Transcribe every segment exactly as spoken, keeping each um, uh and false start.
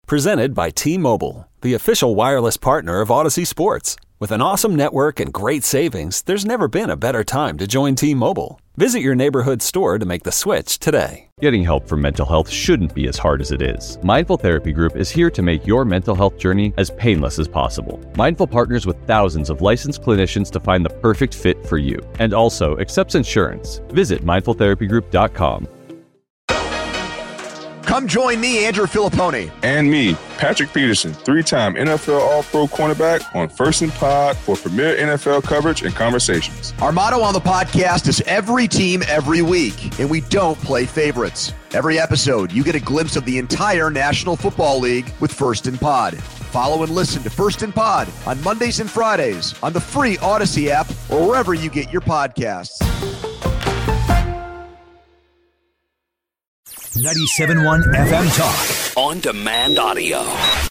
Presented by T-Mobile, the official wireless partner of Odyssey Sports. With an awesome network and great savings, there's never been a better time to join T-Mobile. Visit your neighborhood store to make the switch today. Getting help for mental health shouldn't be as hard as it is. Mindful Therapy Group is here to make your mental health journey as painless as possible. Mindful partners with thousands of licensed clinicians to find the perfect fit for you, and also accepts insurance. Visit mindful therapy group dot com. Come join me, Andrew Filippone. And me, Patrick Peterson, three-time N F L All-Pro cornerback on First and Pod for premier N F L coverage and conversations. Our motto on the podcast is every team, every week, and we don't play favorites. Every episode, you get a glimpse of the entire National Football League with First and Pod. Follow and listen to First and Pod on Mondays and Fridays on the free Odyssey app or wherever you get your podcasts. ninety-seven point one F M Talk. On demand audio.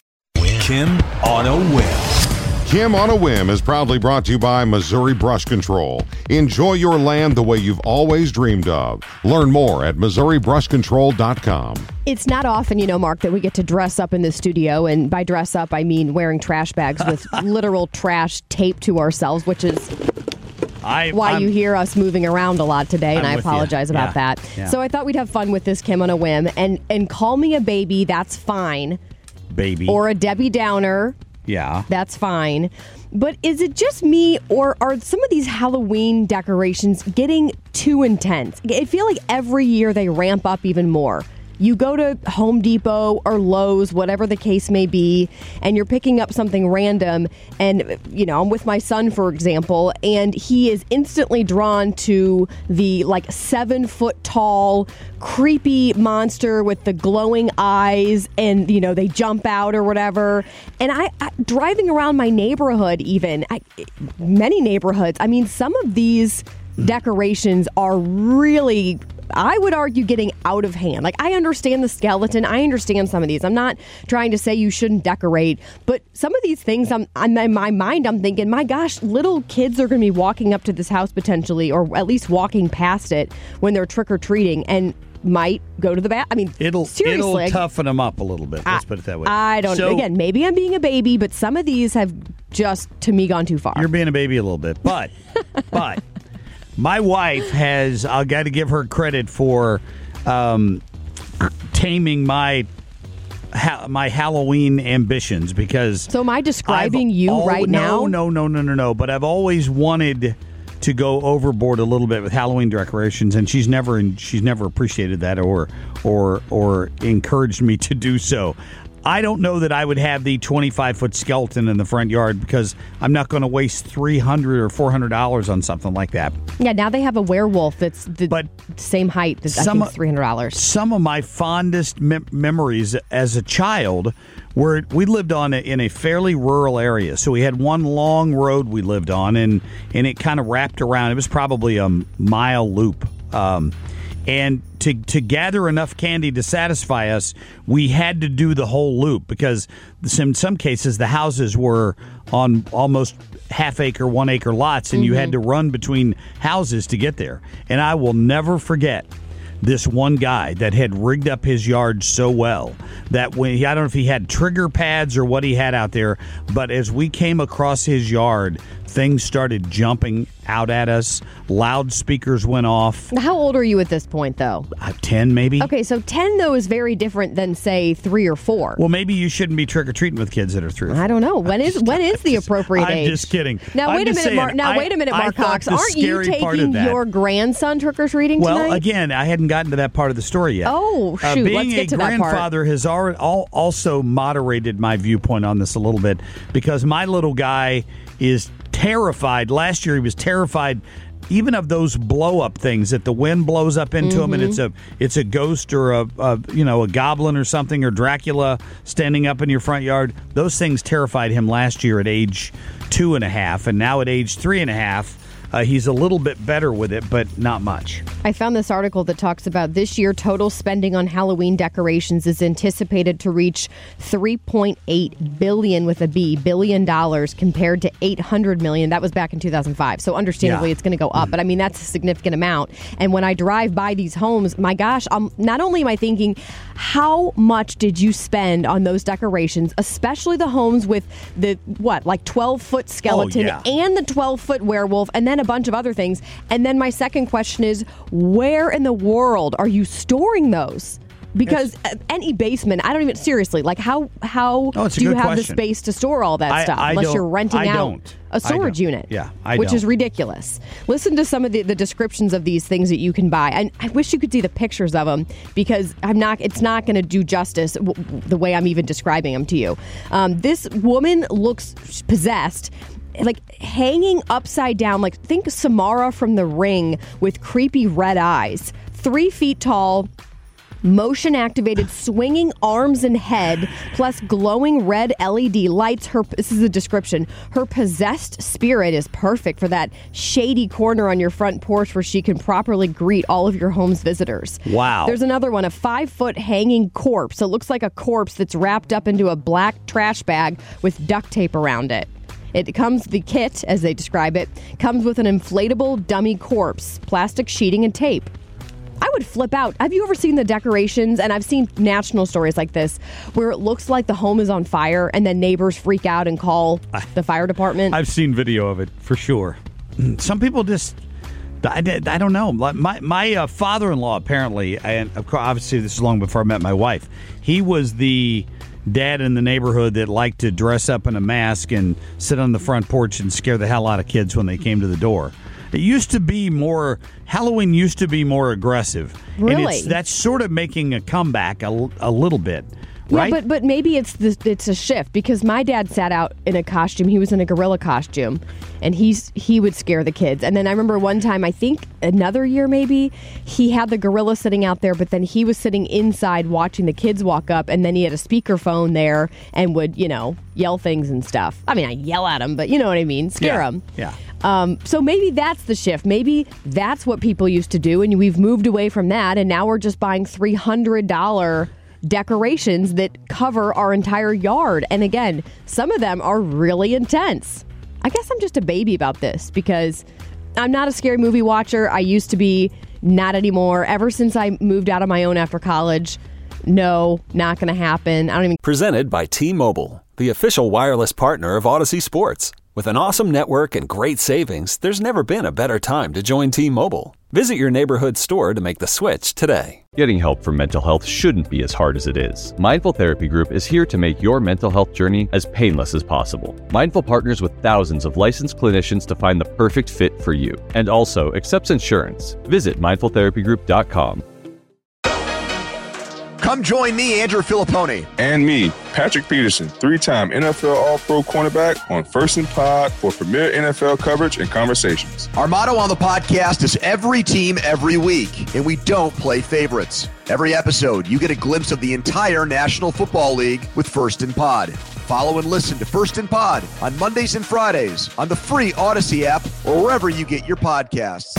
Kim on a Whim. Kim on a Whim is proudly brought to you by Missouri Brush Control. Enjoy your land the way you've always dreamed of. Learn more at missouri brush control dot com. It's not often, you know, Mark, that we get to dress up in the studio. And by dress up, I mean wearing trash bags with literal trash taped to ourselves, which is... I, why I'm, you hear us moving around a lot today, and I'm I apologize you. about yeah. that. Yeah. So I thought we'd have fun with this, Kim on a Whim, and and call me a baby, that's fine. Baby. Or a Debbie Downer. Yeah. That's fine. But is it just me, or are some of these Halloween decorations getting too intense? I feel like every year they ramp up even more. You go to Home Depot or Lowe's, whatever the case may be, and you're picking up something random. And, you know, I'm with my son, for example, and he is instantly drawn to the, like, seven-foot tall, creepy monster with the glowing eyes, and, you know, they jump out or whatever. And I, I driving around my neighborhood even, I, many neighborhoods, I mean, some of these decorations are really... I would argue getting out of hand. Like, I understand the skeleton. I understand some of these. I'm not trying to say you shouldn't decorate, but some of these things, I'm, I'm in my mind, I'm thinking, my gosh, little kids are going to be walking up to this house potentially, or at least walking past it when they're trick-or-treating, and might go to the bath. I mean, it'll seriously, it'll toughen them up a little bit. Let's I, put it that way. I don't so, know. Again, maybe I'm being a baby, but some of these have just, to me, gone too far. You're being a baby a little bit, but, but... My wife has, I've got to give her credit for um, taming my ha- my Halloween ambitions, because... So am I describing I've you al- right no, now? No, no, no, no, no. But I've always wanted to go overboard a little bit with Halloween decorations, and she's never she's never appreciated that or or or encouraged me to do so. I don't know that I would have the twenty-five foot skeleton in the front yard, because I'm not going to waste three hundred dollars or four hundred dollars on something like that. Yeah, now they have a werewolf that's the but same height. That some, I think three hundred dollars. Some of my fondest mem- memories as a child were we lived on a, in a fairly rural area. So we had one long road we lived on, and, and it kind of wrapped around. It was probably a mile loop. Um, and to to gather enough candy to satisfy us, we had to do the whole loop, because in some cases the houses were on almost half acre, one acre lots, and mm-hmm. you had to run between houses to get there. And I will never forget this one guy that had rigged up his yard so well that when he, I don't know if he had trigger pads or what he had out there, but as we came across his yard, things started jumping out at us. Loudspeakers went off. How old are you at this point, though? Uh, ten, maybe. Okay, so ten, though, is very different than, say, three or four. Well, maybe you shouldn't be trick-or-treating with kids that are three or four. I don't know. When is when is the appropriate I'm age? I'm just kidding. Now, I'm wait a minute, saying, Mark. Now, I, wait a minute, Mark Cox. Aren't you taking your grandson trick-or-treating well, tonight? Well, again, I hadn't gotten to that part of the story yet. Oh, shoot. Uh, being Let's get to that part. Being a grandfather has already also moderated my viewpoint on this a little bit, because my little guy is terrified. Last year, he was terrified even of those blow-up things that the wind blows up into mm-hmm. him, and it's a it's a ghost or a, a you know a goblin or something, or Dracula standing up in your front yard. Those things terrified him last year at age two and a half, and now at age three and a half, Uh, he's a little bit better with it, but not much. I found this article that talks about this year total spending on Halloween decorations is anticipated to reach three point eight billion with a B billion dollars compared to eight hundred million. That was back in two thousand five. So understandably, Yeah. it's going to go up. But I mean, that's a significant amount. And when I drive by these homes, my gosh, um, not only am I thinking, how much did you spend on those decorations, especially the homes with the, what, like twelve foot skeleton yeah. and the twelve foot werewolf and then a bunch of other things. And then my second question is, where in the world are you storing those? Because uh, any basement, I don't even, seriously, like how how Oh, it's a do you good have question. the space to store all that I- stuff? I Unless don't- you're renting I out don't. a I storage don't. unit. Yeah, I Which is don't. ridiculous. Listen to some of the, the descriptions of these things that you can buy. And I wish you could see the pictures of them because I'm not. It's not going to do justice w- the way I'm even describing them to you. Um, this woman looks possessed, like hanging upside down, like think Samara from The Ring with creepy red eyes, three feet tall, motion activated, swinging arms and head, plus glowing red L E D lights. Her, this is the description. Her possessed spirit is perfect for that shady corner on your front porch where she can properly greet all of your home's visitors. Wow. There's another one, a five foot hanging corpse. It looks like a corpse that's wrapped up into a black trash bag with duct tape around it. It comes, the kit, as they describe it, comes with an inflatable dummy corpse, plastic sheeting, and tape. I would flip out. Have you ever seen the decorations? And I've seen national stories like this where it looks like the home is on fire and then neighbors freak out and call the fire department. I've seen video of it for sure. Some people just, I, I don't know. My my uh, father-in-law apparently, and obviously this is long before I met my wife, he was the dad in the neighborhood that liked to dress up in a mask and sit on the front porch and scare the hell out of kids when they came to the door. It used to be more, Halloween used to be more aggressive. Really? And it's, that's sort of making a comeback a, a little bit, right? Yeah, but but maybe it's the, it's a shift because my dad sat out in a costume. He was in a gorilla costume, and he's he would scare the kids. And then I remember one time, I think another year maybe, he had the gorilla sitting out there, but then he was sitting inside watching the kids walk up, and then he had a speakerphone there and would, you know, yell things and stuff. I mean, I yell at him, but you know what I mean, scare Yeah. him. Yeah. Um, so maybe that's the shift. Maybe that's what people used to do, and we've moved away from that, and now we're just buying three hundred dollars decorations that cover our entire yard. And again, some of them are really intense. I guess I'm just a baby about this because I'm not a scary movie watcher. I used to be, not anymore. Ever since I moved out on my own after college, no, not going to happen. I don't even. Presented by T-Mobile, the official wireless partner of Odyssey Sports. With an awesome network and great savings, there's never been a better time to join T-Mobile. Visit your neighborhood store to make the switch today. Getting help for mental health shouldn't be as hard as it is. Mindful Therapy Group is here to make your mental health journey as painless as possible. Mindful partners with thousands of licensed clinicians to find the perfect fit for you, and also accepts insurance. Visit mindful therapy group dot com. Come join me, Andrew Filippone. And me, Patrick Peterson, three-time N F L All-Pro cornerback on First and Pod for premier N F L coverage and conversations. Our motto on the podcast is every team, every week, and we don't play favorites. Every episode, you get a glimpse of the entire National Football League with First and Pod. Follow and listen to First and Pod on Mondays and Fridays on the free Odyssey app or wherever you get your podcasts.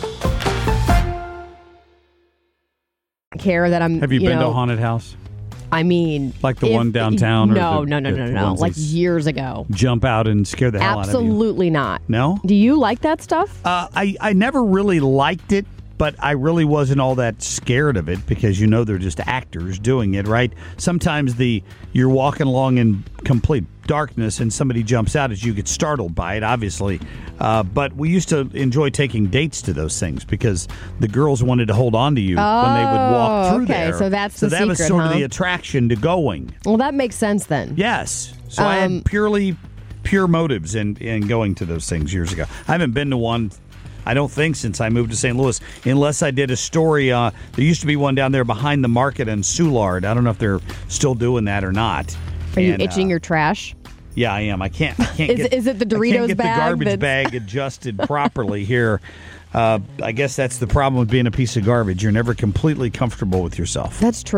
Care that I'm. Have you, you been know, to a haunted house? I mean, Like the if- one downtown or No, the- no, no, the- no, the no, no. ones Like that s- years ago. Jump out and scare the hell out of you? Absolutely not. No? Do you like that stuff? Uh, I, I never really liked it, but I really wasn't all that scared of it because you know they're just actors doing it, right? Sometimes the you're walking along in complete darkness and somebody jumps out as you get startled by it, obviously. Uh, but we used to enjoy taking dates to those things because the girls wanted to hold on to you Oh, when they would walk through okay, there. so that's so the that was secret, sort huh? of the attraction to going. Well, that makes sense then. Yes. So I Um, had purely pure motives in, in going to those things years ago. I haven't been to one, I don't think, since I moved to Saint Louis, unless I did a story. Uh, there used to be one down there behind the market in Soulard. I don't know if they're still doing that or not. Are you And, itching uh, your trash? Yeah, I am. I can't. I can't Is- get, is it the I Doritos can't get bag the garbage that's- bag adjusted properly here. Uh, I guess that's the problem with being a piece of garbage. You're never completely comfortable with yourself. That's true.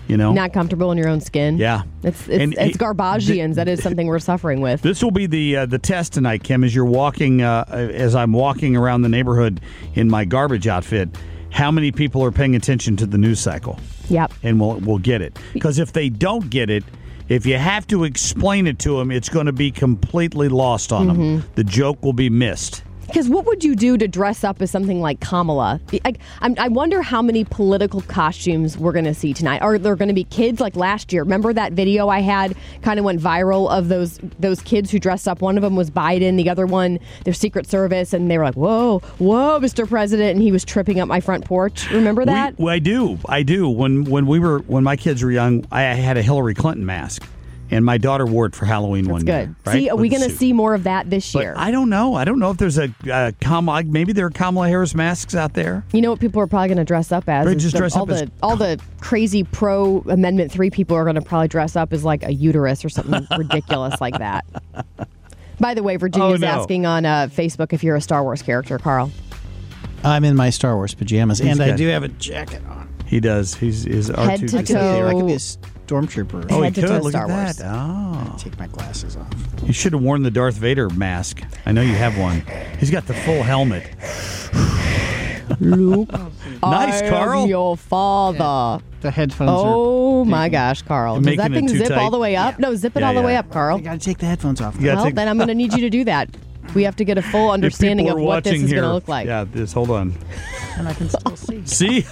You know, not comfortable in your own skin. Yeah, it's it's, And it's it- Garbagians. That is something we're suffering with. This will be the uh, the test tonight, Kim, as you're walking, uh, as I'm walking around the neighborhood in my garbage outfit. How many people are paying attention to the news cycle? Yep. And we'll we'll get it. Because if they don't get it, if you have to explain it to them, it's going to be completely lost on Mm-hmm. them. The joke will be missed. Because what would you do to dress up as something like Kamala? I, I, I wonder how many political costumes we're going to see tonight. Are there going to be kids like last year? Remember that video I had kind of went viral of those those kids who dressed up? One of them was Biden, the other one, their Secret Service, and they were like, whoa, whoa, Mister President, and he was tripping up my front porch. Remember that? We, well, I do. I do. When when we were when my kids were young, I had a Hillary Clinton mask. And my daughter wore it for Halloween one That's year. good. Right? See, are With we the going to suit. see more of that this year? But I don't know. I don't know if there's a uh, Kamala. Maybe there are Kamala Harris masks out there. You know what people are probably going to dress up as? Right, Is just the- dress all up the as- all the crazy pro Amendment three people are going to probably dress up as like a uterus or something ridiculous like that. By the way, Virginia's Oh, no. asking on uh, Facebook if you're a Star Wars character, Carl. I'm in my Star Wars pajamas, He's and I got- do have a jacket on. He does. He's is R Head two to I could, be, toe. I could be a stormtrooper. Oh, he Head to could. toe Look Star at Wars. that. Oh. Take my glasses off. You should have worn the Darth Vader mask. I know you have one. He's got the full helmet. Luke, Nice, I Carl. am your father. The headphones are... Oh my gosh, Carl! You're Does that making it thing too zip all tight. the way up? No, zip it Yeah, all the yeah. way up, Carl. I got to take the headphones off. You gotta Well, take- then I'm going to need you to do that. We have to get a full understanding If of people are what this watching is here, going to look like. Yeah, this. Hold on. And I can still see. See,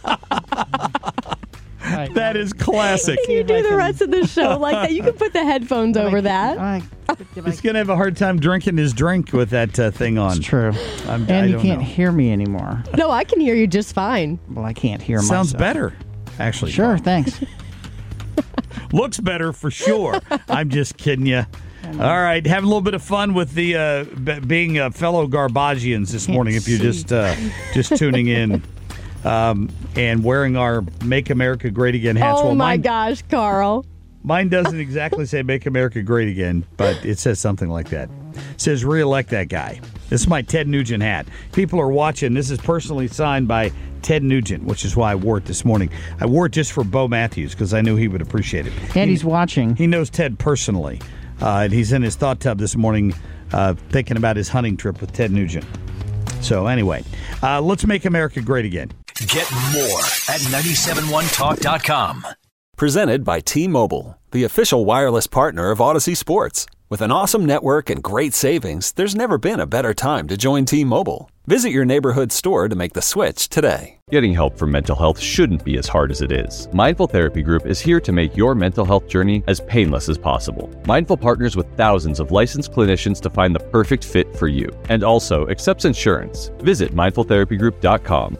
All right, that is classic. Can you if I do the can- rest of the show like that? You can put the headphones over that. All right. If I- He's gonna have a hard time drinking his drink with that uh, thing on. It's true. I'm, I And you don't can't know. hear me anymore. No, I can hear you just fine. Well, I can't hear Sounds myself. better, actually. Sure, thanks. Looks better for sure. I'm just kidding you. All right, having a little bit of fun with the uh, b- being uh, fellow Garbagians this Can't morning. If you're see. just uh, just tuning in um, and wearing our "Make America Great Again" hats. Oh well, my mine, gosh, Carl. mine doesn't exactly say "Make America Great Again," but it says something like that. It says "Re-elect that guy." This is my Ted Nugent hat. People are watching. This is personally signed by Ted Nugent, which is why I wore it this morning. I wore it just for Bo Matthews because I knew he would appreciate it. And He- he's watching. He knows Ted personally. Uh, and he's in his thought tub this morning uh, thinking about his hunting trip with Ted Nugent. So anyway, uh, let's make America great again. Get more at nine seven one talk dot com. Presented by T-Mobile, the official wireless partner of Odyssey Sports. With an awesome network and great savings, there's never been a better time to join T-Mobile. Visit your neighborhood store to make the switch today. Getting help for mental health shouldn't be as hard as it is. Mindful Therapy Group is here to make your mental health journey as painless as possible. Mindful partners with thousands of licensed clinicians to find the perfect fit for you, and also accepts insurance. Visit mindful therapy group dot com.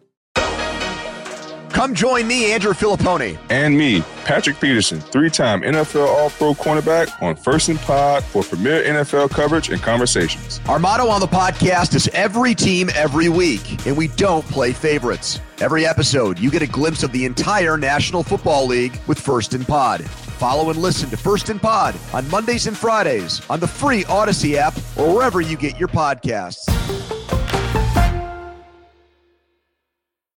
Come join me, Andrew Filipponi. And me, Patrick Peterson, three-time N F L All-Pro cornerback on First and Pod for premier N F L coverage and conversations. Our motto on the podcast is every team, every week, and we don't play favorites. Every episode, you get a glimpse of the entire National Football League with First and Pod. Follow and listen to First and Pod on Mondays and Fridays on the free Odyssey app or wherever you get your podcasts.